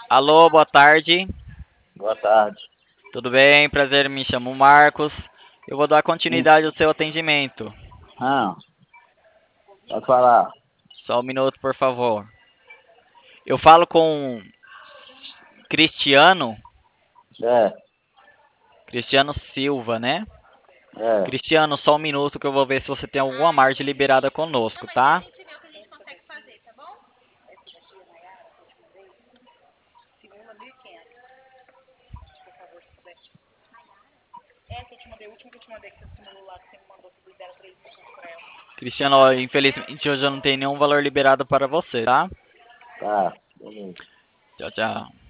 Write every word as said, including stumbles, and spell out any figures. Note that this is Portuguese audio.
Alô, boa tarde. Boa tarde. Tudo bem? Prazer, me chamo Marcos. Eu vou dar Sim. continuidade ao seu atendimento. Ah, pode falar. Só um minuto, por favor. Eu falo com Cristiano, É, Cristiano Silva, né? é. Cristiano, só um minuto que eu vou ver se você tem alguma margem liberada conosco, tá? Cristiano, ó, infelizmente hoje eu não tenho nenhum valor liberado para você, tá? Tá. Beleza. Tchau, tchau.